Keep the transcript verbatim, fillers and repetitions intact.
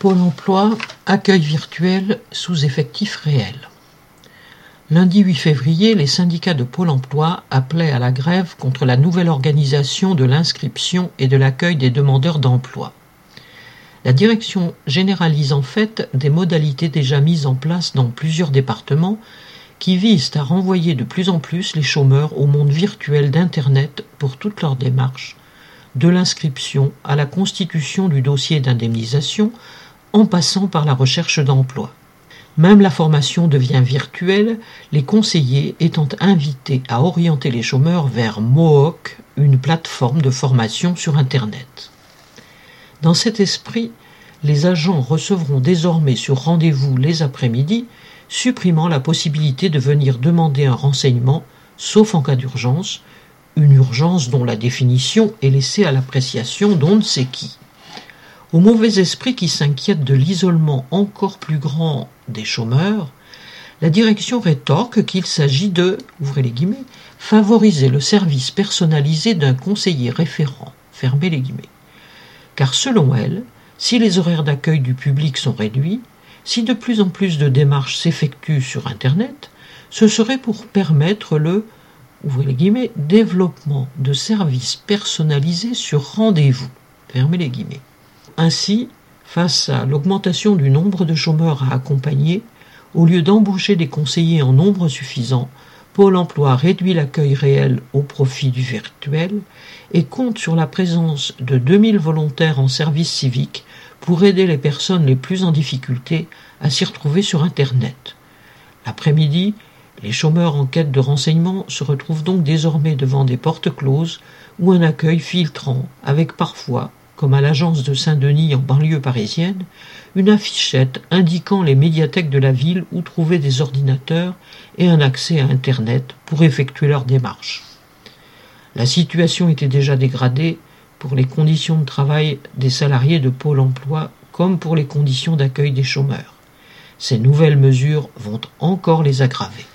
Pôle emploi, accueil virtuel sous effectif réel. Lundi huit février, les syndicats de Pôle emploi appelaient à la grève contre la nouvelle organisation de l'inscription et de l'accueil des demandeurs d'emploi. La direction généralise en fait des modalités déjà mises en place dans plusieurs départements qui visent à renvoyer de plus en plus les chômeurs au monde virtuel d'Internet pour toutes leurs démarches, de l'inscription à la constitution du dossier d'indemnisation en passant par la recherche d'emploi. Même la formation devient virtuelle, les conseillers étant invités à orienter les chômeurs vers Mohawk, une plateforme de formation sur Internet. Dans cet esprit, les agents recevront désormais sur rendez-vous les après-midi, supprimant la possibilité de venir demander un renseignement, sauf en cas d'urgence, une urgence dont la définition est laissée à l'appréciation d'on ne sait qui. Au mauvais esprit qui s'inquiète de l'isolement encore plus grand des chômeurs, la direction rétorque qu'il s'agit de, ouvrez les guillemets, favoriser le service personnalisé d'un conseiller référent, fermez les guillemets. Car selon elle, si les horaires d'accueil du public sont réduits, si de plus en plus de démarches s'effectuent sur Internet, ce serait pour permettre le, ouvrez les guillemets, développement de services personnalisés sur rendez-vous, fermez les guillemets. Ainsi, face à l'augmentation du nombre de chômeurs à accompagner, au lieu d'embaucher des conseillers en nombre suffisant, Pôle emploi réduit l'accueil réel au profit du virtuel et compte sur la présence de deux mille volontaires en service civique pour aider les personnes les plus en difficulté à s'y retrouver sur Internet. L'après-midi, les chômeurs en quête de renseignements se retrouvent donc désormais devant des portes closes ou un accueil filtrant avec parfois, comme à l'agence de Saint-Denis en banlieue parisienne, une affichette indiquant les médiathèques de la ville où trouver des ordinateurs et un accès à Internet pour effectuer leurs démarches. La situation était déjà dégradée pour les conditions de travail des salariés de Pôle emploi comme pour les conditions d'accueil des chômeurs. Ces nouvelles mesures vont encore les aggraver.